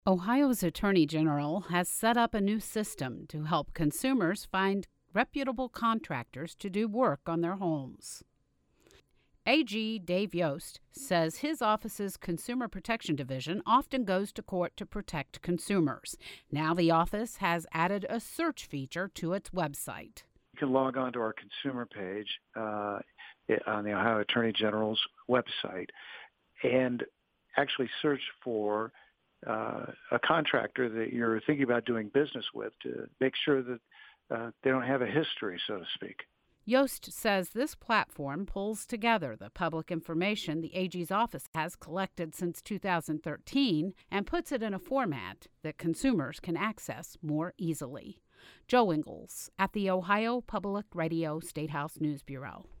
Ohio's Attorney General has set up a new system to help consumers find reputable contractors to do work on their homes. AG Dave Yost says his office's Consumer Protection Division often goes to court to protect consumers. Now the office has added a search feature to its website. You can log on to our consumer page on the Ohio Attorney General's website and actually search for a contractor that you're thinking about doing business with to make sure that they don't have a history, so to speak. Yost says this platform pulls together the public information the AG's office has collected since 2013 and puts it in a format that consumers can access more easily. Joe Ingles at the Ohio Public Radio Statehouse News Bureau.